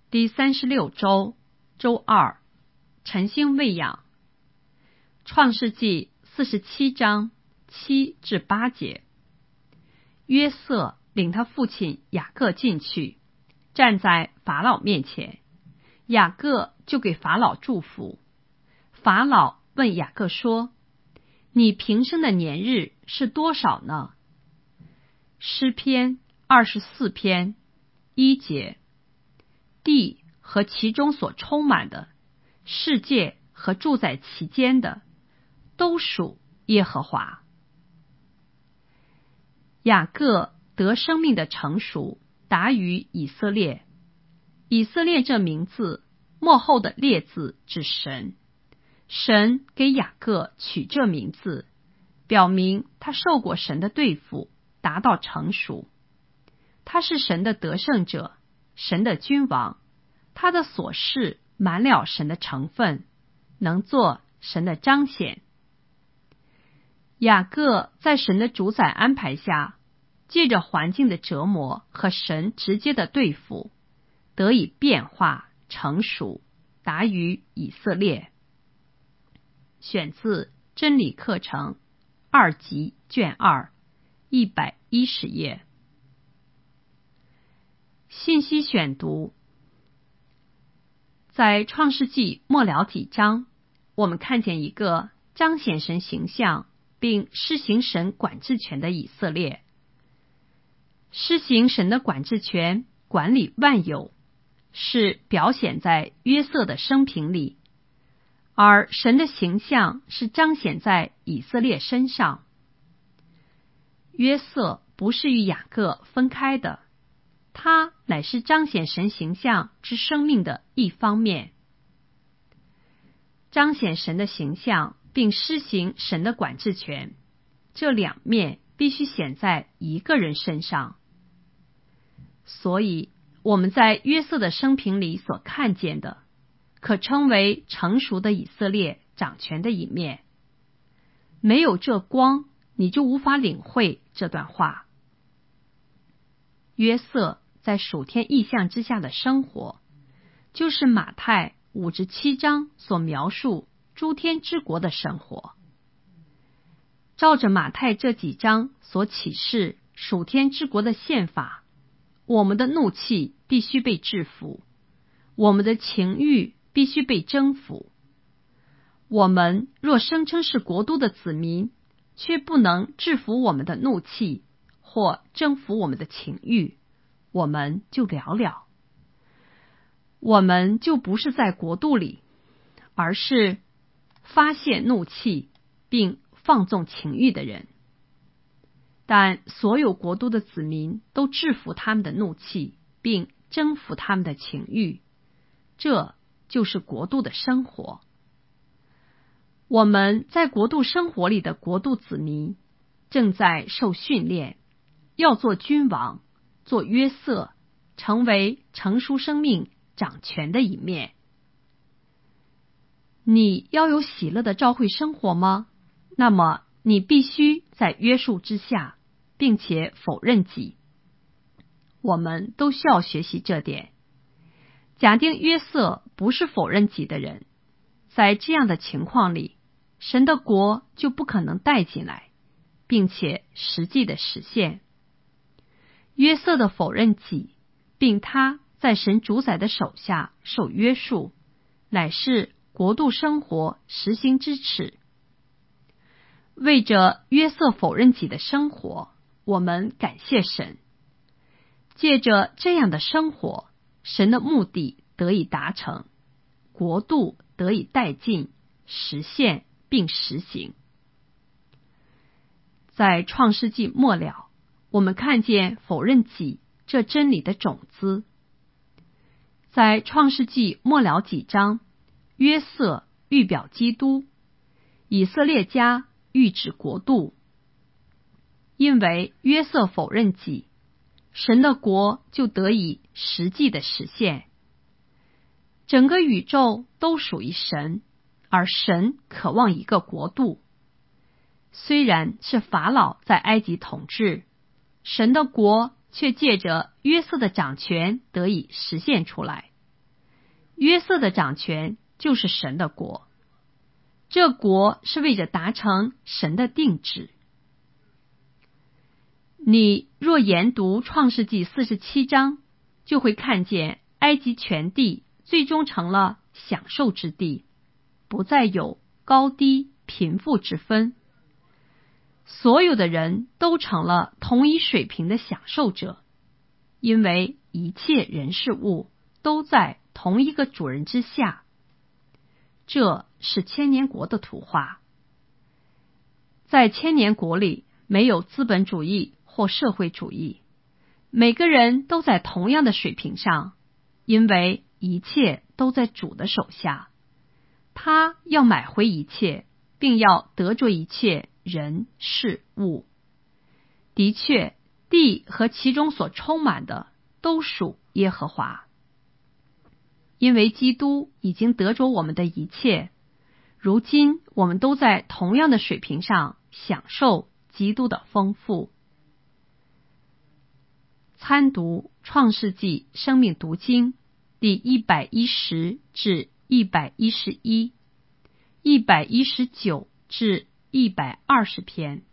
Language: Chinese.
第36周，周二，晨星喂养。创世纪47章7至8节。约瑟领他父亲雅各进去，站在法老面前，雅各就给法老祝福。法老问雅各说：你平生的年日是多少呢？诗篇24篇1节。地和其中所充满的，世界和住在其间的，都属耶和华。雅各得生命的成熟达于以色列。以色列这名字末后的列字指神，神给雅各取这名字，表明他受过神的对付，达到成熟。他是神的得胜者，神的君王，他的所事满了神的成分，能做神的彰显。雅各在神的主宰安排下，借着环境的折磨和神直接的对付，得以变化成熟，达于以色列。选自真理课程2级卷2 110页。信息选读。在创世纪末了几章，我们看见一个彰显神形象并施行神管制权的以色列。施行神的管制权，管理万有，是表现在约瑟的生平里，而神的形象是彰显在以色列身上。约瑟不是与雅各分开的，他乃是彰显神形象之生命的一方面。彰显神的形象并施行神的管制权，这两面必须显在一个人身上。所以我们在约瑟的生平里所看见的，可称为成熟的以色列掌权的一面。没有这光，你就无法领会这段话。约瑟在属天意象之下的生活，就是马太57章所描述诸天之国的生活。照着马太这几章所启示属天之国的宪法，我们的怒气必须被制服，我们的情欲必须被征服。我们若声称是国度的子民，却不能制服我们的怒气或征服我们的情欲，我们就了了。我们就不是在国度里，而是发泄怒气并放纵情欲的人。但所有国度的子民都制服他们的怒气，并征服他们的情欲，这就是国度的生活。我们在国度生活里的国度子民，正在受训练，要做君王，做约瑟，成为成熟生命掌权的一面。你要有喜乐的教会生活吗？那么你必须在约束之下，并且否认己。我们都需要学习这点。假定约瑟不是否认己的人，在这样的情况里，神的国就不可能带进来，并且实际的实现。约瑟的否认己，并他在神主宰的手下受约束，乃是国度生活实行之耻。为着约瑟否认己的生活，我们感谢神。借着这样的生活，神的目的得以达成，国度得以带进、实现并实行。在创世纪末了，我们看见否认己这真理的种子。在创世纪末了几章，约瑟预表基督，以色列家预指国度。因为约瑟否认己，神的国就得以实际的实现。整个宇宙都属于神，而神渴望一个国度。虽然是法老在埃及统治，神的国却借着约瑟的掌权得以实现出来。 约瑟的掌权就是神的国，这国是为着达成神的定旨。你若研读创世纪47章，就会看见埃及全地最终成了享受之地，不再有高低贫富之分，所有的人都成了同一水平的享受者，因为一切人事物都在同一个主人之下。这是千年国的图画。在千年国里，没有资本主义或社会主义，每个人都在同样的水平上，因为一切都在主的手下。他要买回一切，并要得着一切人事物。的确，地和其中所充满的都属耶和华。因为基督已经得着我们的一切，如今我们都在同样的水平上享受基督的丰富。参读创世纪生命读经第110至111、119至120篇。